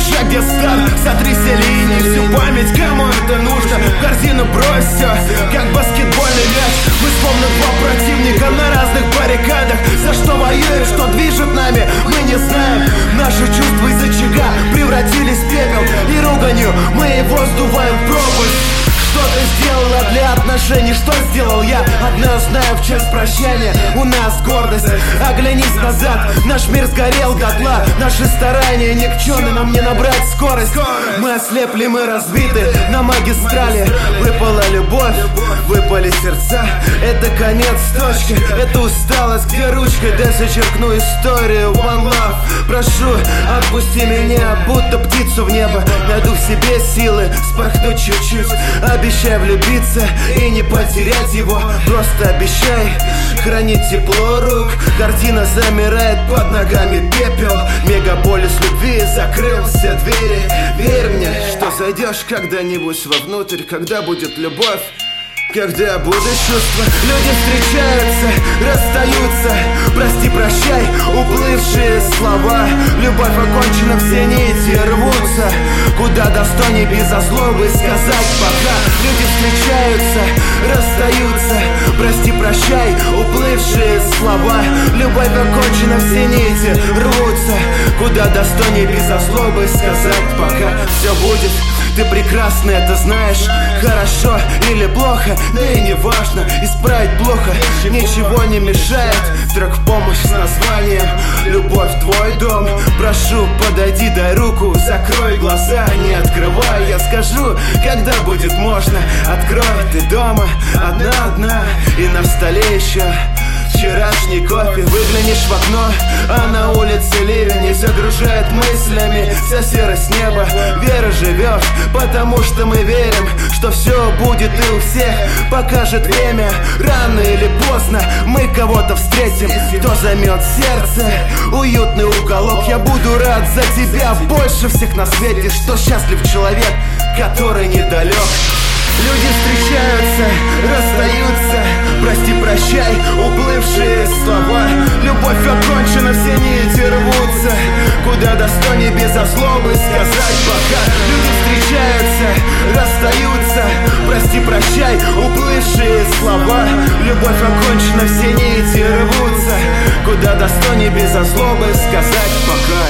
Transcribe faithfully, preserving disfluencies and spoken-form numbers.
шаг, где старт, сотри все линии, всю память, кому это нужно, в корзину брось все, как баскетбольный мяч. Мы словно два противника на разных баррикадах. За что воюем, что движет нами, мы не знаем. Наши чувства из очага превратились в пепел, и руганью мы его сдуваем в пропасть. Что ты сделала для отношений, что сделал я? Одно знаю, в честь прощания у нас гордость. Оглянись назад, наш мир сгорел дотла. Наши старания никчемны, нам не набрать скорость. Мы ослепли, мы разбиты на магистрали. Выпала любовь, выпали сердца. Это конец точки, это усталость. Где ручкой, дай зачеркну историю. One love, прошу, отпусти меня, будто птицу в небо. Найду в себе силы, спорхнуть чуть-чуть. Обещай влюбиться и не потерять его. Просто обещай хранить тепло рук. Картина замирает под ногами, пепел. Мегаполис любви закрыл все двери. Верь мне, что зайдешь когда-нибудь вовнутрь, когда будет любовь, когда будут чувства. Люди встречаются, расстаются. Прости, прощай, уплывшие слова. Любовь окончена, все нити рвутся. Куда достойней без злобы сказать пока. Люди встречаются, расстаются. Прости, прощай, уплывшие слова. Любовь окончена, все нити рвутся. Куда достойней без злобы сказать пока. Все будет. Ты прекрасно это знаешь, хорошо или плохо, да и не важно, исправить плохо ничего не мешает. Трек в помощь с названием «Любовь, твой дом». Прошу, подойди, дай руку, закрой глаза, не открывай. Я скажу, когда будет можно. Открой, ты дома, одна-одна, и на столе еще вчерашний кофе. Выглянешь в окно, а на улице ливень и загружает мыслями вся серость неба. Вера живет, потому что мы верим, что все будет и у всех покажет время. Рано или поздно мы кого-то встретим, кто займет сердце уютный уголок. Я буду рад за тебя больше всех на свете, что счастлив человек, который недалек. Люди встречаются, расстаются. Прости, прощай, уплывшие слова. Любовь окончена, все нити рвутся. Куда достойней без злобы сказать пока. Люди встречаются, расстаются. Прости, прощай, уплывшие слова. Любовь окончена, все нити рвутся. Куда достойней без злобы сказать пока.